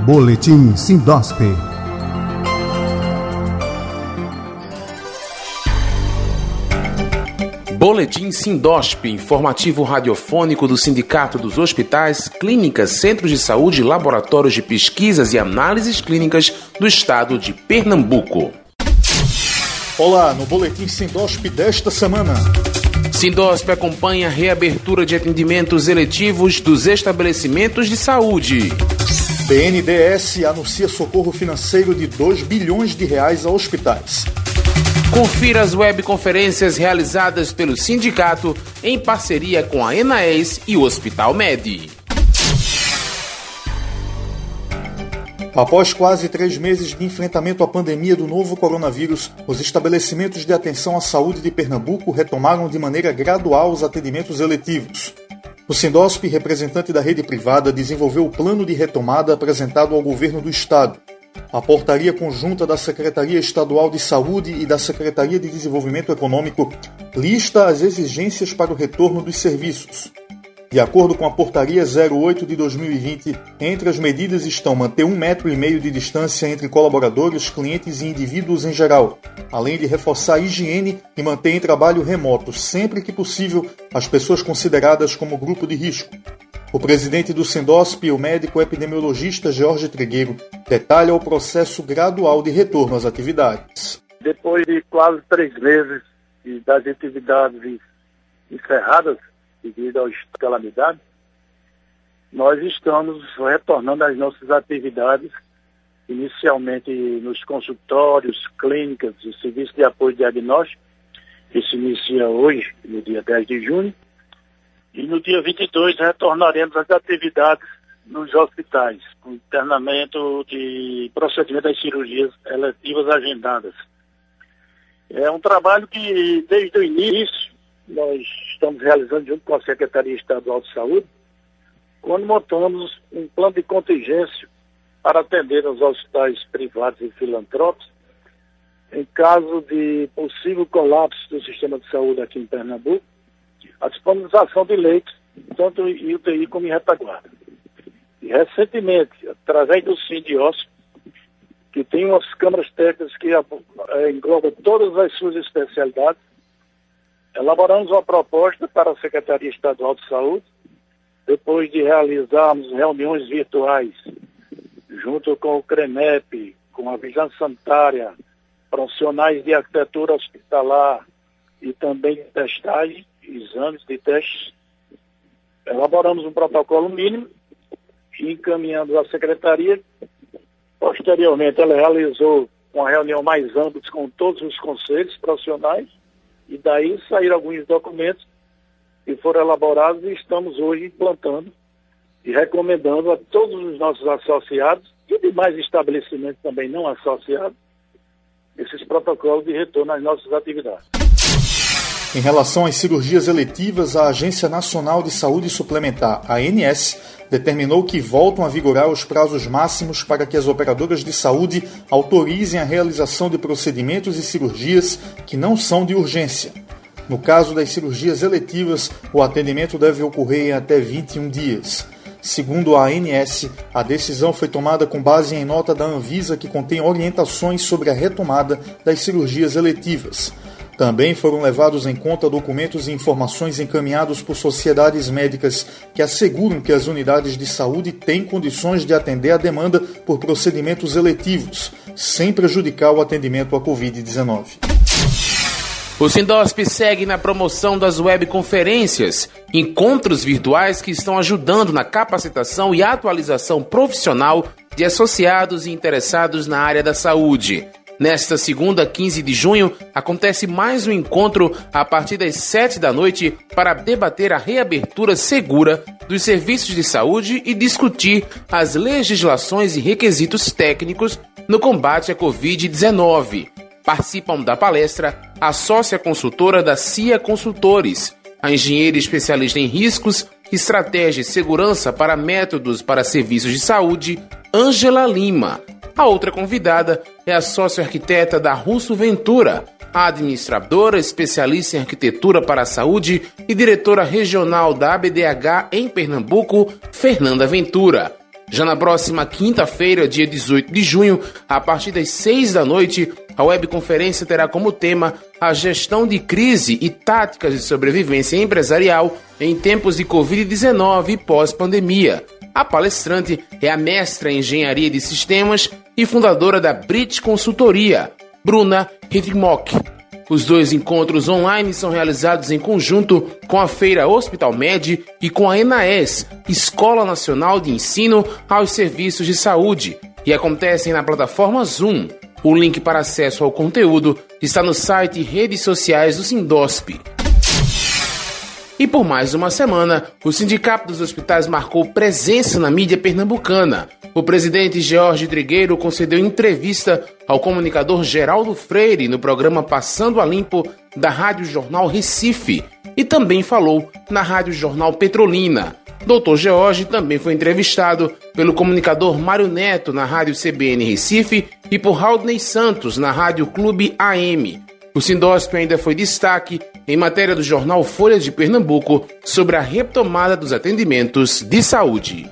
Boletim Sindosp. Boletim Sindosp, informativo radiofônico do Sindicato dos Hospitais, Clínicas, Centros de Saúde e Laboratórios de Pesquisas e Análises Clínicas do Estado de Pernambuco. Olá, no Boletim Sindosp desta semana. Sindosp acompanha a reabertura de atendimentos eletivos dos estabelecimentos de saúde. BNDES anuncia socorro financeiro de R$2 bilhões a hospitais. Confira as webconferências realizadas pelo sindicato em parceria com a ENAES e o Hospital Med. Após quase 3 meses de enfrentamento à pandemia do novo coronavírus, os estabelecimentos de atenção à saúde de Pernambuco retomaram de maneira gradual os atendimentos eletivos. O Sindosp, representante da rede privada, desenvolveu o plano de retomada apresentado ao governo do Estado. A portaria conjunta da Secretaria Estadual de Saúde e da Secretaria de Desenvolvimento Econômico lista as exigências para o retorno dos serviços. De acordo com a Portaria 08 de 2020, entre as medidas estão manter 1,5 metro de distância entre colaboradores, clientes e indivíduos em geral, além de reforçar a higiene e manter em trabalho remoto, sempre que possível, as pessoas consideradas como grupo de risco. O presidente do Sindosp, o médico epidemiologista Jorge Trigueiro, detalha o processo gradual de retorno às atividades. Depois de quase 3 meses das atividades encerradas, devido às calamidades, nós estamos retornando às nossas atividades, inicialmente nos consultórios, clínicas e serviços de apoio diagnóstico, que se inicia hoje, no dia 10 de junho, e no dia 22 retornaremos às atividades nos hospitais, com internamento de procedimento das cirurgias eletivas agendadas. É um trabalho que, desde o início, nós estamos realizando junto com a Secretaria Estadual de Saúde, quando montamos um plano de contingência para atender aos hospitais privados e filantrópicos em caso de possível colapso do sistema de saúde aqui em Pernambuco, a disponibilização de leitos, tanto em UTI como em retaguarda. E recentemente, através do Sindiosp, que tem umas câmaras técnicas que englobam todas as suas especialidades, elaboramos uma proposta para a Secretaria Estadual de Saúde, depois de realizarmos reuniões virtuais, junto com o CREMEP, com a Vigilância Sanitária, profissionais de arquitetura hospitalar e também de testagem, exames de testes. Elaboramos um protocolo mínimo e encaminhamos à Secretaria. Posteriormente, ela realizou uma reunião mais ampla com todos os conselhos profissionais, e daí saíram alguns documentos que foram elaborados e estamos hoje implantando e recomendando a todos os nossos associados e demais estabelecimentos também não associados esses protocolos de retorno às nossas atividades. Em relação às cirurgias eletivas, a Agência Nacional de Saúde Suplementar, ANS, determinou que voltam a vigorar os prazos máximos para que as operadoras de saúde autorizem a realização de procedimentos e cirurgias que não são de urgência. No caso das cirurgias eletivas, o atendimento deve ocorrer em até 21 dias. Segundo a ANS, a decisão foi tomada com base em nota da Anvisa que contém orientações sobre a retomada das cirurgias eletivas. Também foram levados em conta documentos e informações encaminhados por sociedades médicas que asseguram que as unidades de saúde têm condições de atender a demanda por procedimentos eletivos, sem prejudicar o atendimento à Covid-19. O Sindosp segue na promoção das webconferências, encontros virtuais que estão ajudando na capacitação e atualização profissional de associados e interessados na área da saúde. Nesta segunda, 15 de junho, acontece mais um encontro a partir das 7 da noite para debater a reabertura segura dos serviços de saúde e discutir as legislações e requisitos técnicos no combate à Covid-19. Participam da palestra a sócia consultora da CIA Consultores, a engenheira especialista em riscos, estratégia e segurança para métodos para serviços de saúde, Ângela Lima. A outra convidada é a sócio-arquiteta da Russo Ventura, a administradora especialista em arquitetura para a saúde e diretora regional da ABDH em Pernambuco, Fernanda Ventura. Já na próxima quinta-feira, dia 18 de junho, a partir das 6 da noite, a webconferência terá como tema a gestão de crise e táticas de sobrevivência empresarial em tempos de Covid-19 e pós-pandemia. A palestrante é a mestra em Engenharia de Sistemas e fundadora da Brit Consultoria, Bruna Hitmock. Os dois encontros online são realizados em conjunto com a Feira Hospital Med e com a ENAES, Escola Nacional de Ensino aos Serviços de Saúde, e acontecem na plataforma Zoom. O link para acesso ao conteúdo está no site e redes sociais do Sindosp. E por mais uma semana, o Sindicato dos Hospitais marcou presença na mídia pernambucana. O presidente George Trigueiro concedeu entrevista ao comunicador Geraldo Freire no programa Passando a Limpo da Rádio Jornal Recife e também falou na Rádio Jornal Petrolina. Dr. George também foi entrevistado pelo comunicador Mário Neto na Rádio CBN Recife e por Raudney Santos na Rádio Clube AM. O Sindosp ainda foi destaque em matéria do jornal Folha de Pernambuco sobre a retomada dos atendimentos de saúde.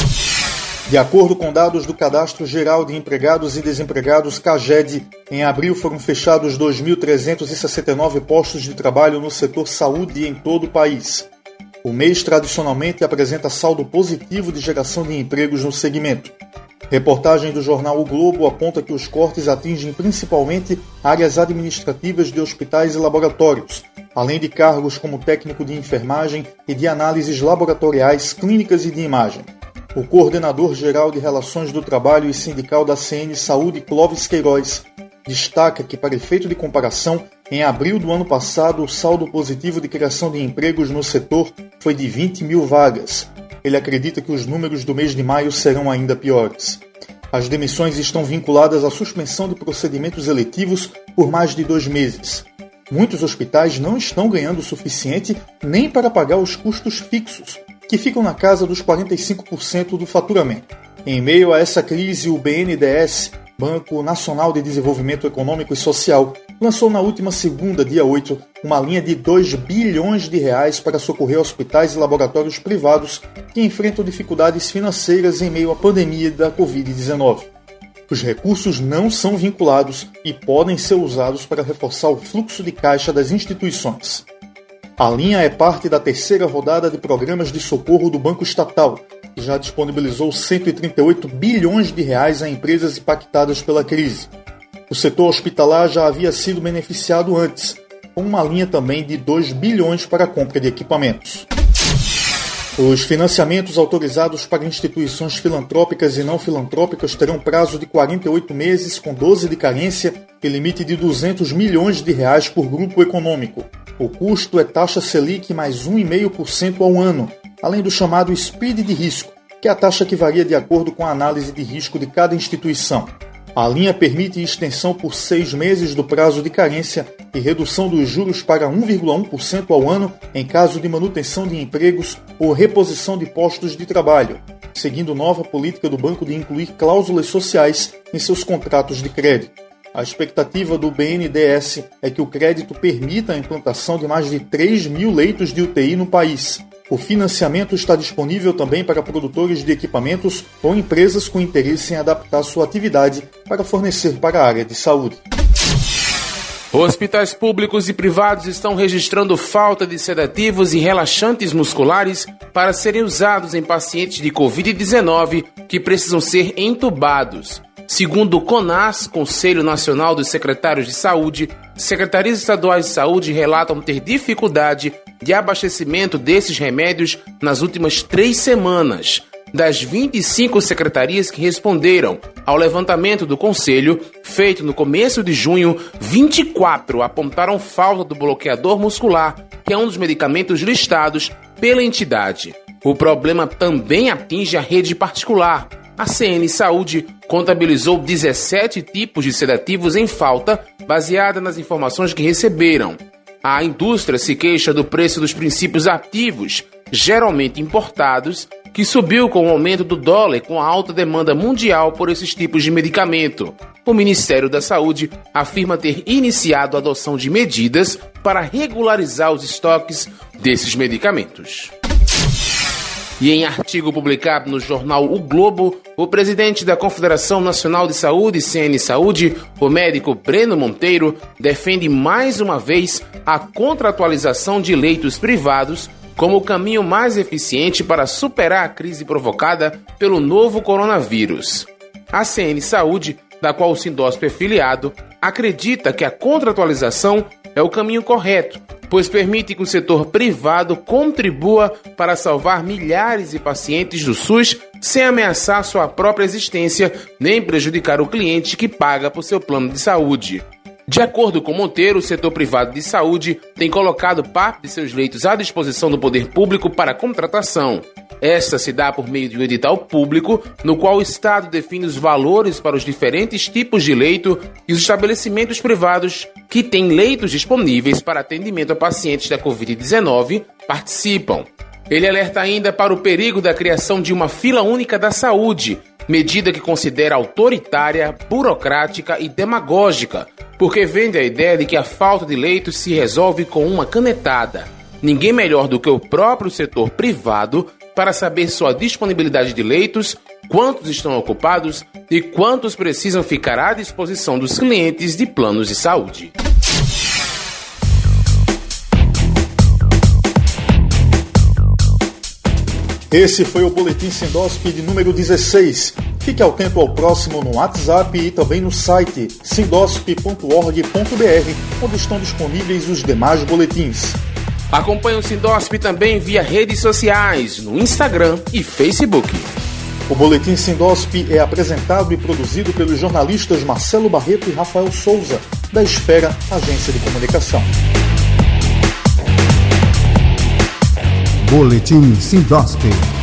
De acordo com dados do Cadastro Geral de Empregados e Desempregados, CAGED, em abril foram fechados 2.369 postos de trabalho no setor saúde em todo o país. O mês tradicionalmente apresenta saldo positivo de geração de empregos no segmento. Reportagem do jornal O Globo aponta que os cortes atingem principalmente áreas administrativas de hospitais e laboratórios, além de cargos como técnico de enfermagem e de análises laboratoriais, clínicas e de imagem. O coordenador-geral de Relações do Trabalho e Sindical da CN Saúde, Clóvis Queiroz, destaca que, para efeito de comparação, em abril do ano passado, o saldo positivo de criação de empregos no setor foi de 20 mil vagas. Ele acredita que os números do mês de maio serão ainda piores. As demissões estão vinculadas à suspensão de procedimentos eletivos por mais de 2 meses. Muitos hospitais não estão ganhando o suficiente nem para pagar os custos fixos, que ficam na casa dos 45% do faturamento. Em meio a essa crise, o BNDES, Banco Nacional de Desenvolvimento Econômico e Social, lançou na última segunda, dia 8, uma linha de 2 bilhões de reais para socorrer hospitais e laboratórios privados que enfrentam dificuldades financeiras em meio à pandemia da Covid-19. Os recursos não são vinculados e podem ser usados para reforçar o fluxo de caixa das instituições. A linha é parte da terceira rodada de programas de socorro do Banco Estatal, que já disponibilizou 138 bilhões de reais a empresas impactadas pela crise. O setor hospitalar já havia sido beneficiado antes, com uma linha também de 2 bilhões para a compra de equipamentos. Os financiamentos autorizados para instituições filantrópicas e não filantrópicas terão prazo de 48 meses, com 12 de carência e limite de 200 milhões de reais por grupo econômico. O custo é taxa Selic mais 1,5% ao ano, além do chamado SPID de risco, que é a taxa que varia de acordo com a análise de risco de cada instituição. A linha permite extensão por 6 meses do prazo de carência e redução dos juros para 1,1% ao ano em caso de manutenção de empregos ou reposição de postos de trabalho, seguindo nova política do banco de incluir cláusulas sociais em seus contratos de crédito. A expectativa do BNDES é que o crédito permita a implantação de mais de 3 mil leitos de UTI no país. O financiamento está disponível também para produtores de equipamentos ou empresas com interesse em adaptar sua atividade para fornecer para a área de saúde. Hospitais públicos e privados estão registrando falta de sedativos e relaxantes musculares para serem usados em pacientes de Covid-19 que precisam ser entubados. Segundo o CONAS, Conselho Nacional dos Secretários de Saúde, secretarias estaduais de saúde relatam ter dificuldade de abastecimento desses remédios nas últimas 3 semanas. Das 25 secretarias que responderam ao levantamento do Conselho, feito no começo de junho, 24 apontaram falta do bloqueador muscular, que é um dos medicamentos listados pela entidade. O problema também atinge a rede particular. A CN Saúde contabilizou 17 tipos de sedativos em falta, baseada nas informações que receberam. A indústria se queixa do preço dos princípios ativos, geralmente importados, que subiu com o aumento do dólar e com a alta demanda mundial por esses tipos de medicamento. O Ministério da Saúde afirma ter iniciado a adoção de medidas para regularizar os estoques desses medicamentos. E em artigo publicado no jornal O Globo, o presidente da Confederação Nacional de Saúde, CN Saúde, o médico Breno Monteiro, defende mais uma vez a contratualização de leitos privados como o caminho mais eficiente para superar a crise provocada pelo novo coronavírus. A CN Saúde, da qual o Sindosp é filiado, acredita que a contratualização é o caminho correto, pois permite que o setor privado contribua para salvar milhares de pacientes do SUS sem ameaçar sua própria existência nem prejudicar o cliente que paga por seu plano de saúde. De acordo com Monteiro, o setor privado de saúde tem colocado parte de seus leitos à disposição do poder público para contratação. Esta se dá por meio de um edital público, no qual o Estado define os valores para os diferentes tipos de leito e os estabelecimentos privados que têm leitos disponíveis para atendimento a pacientes da Covid-19 participam. Ele alerta ainda para o perigo da criação de uma fila única da saúde, medida que considera autoritária, burocrática e demagógica, porque vende a ideia de que a falta de leitos se resolve com uma canetada. Ninguém melhor do que o próprio setor privado para saber sua disponibilidade de leitos, quantos estão ocupados e quantos precisam ficar à disposição dos clientes de planos de saúde. Esse foi o Boletim Sindosp de número 16. Fique atento ao próximo no WhatsApp e também no site sindosp.org.br, onde estão disponíveis os demais boletins. Acompanhe o Sindosp também via redes sociais, no Instagram e Facebook. O Boletim Sindosp é apresentado e produzido pelos jornalistas Marcelo Barreto e Rafael Souza, da Esfera, Agência de Comunicação. Boletim Sindosp.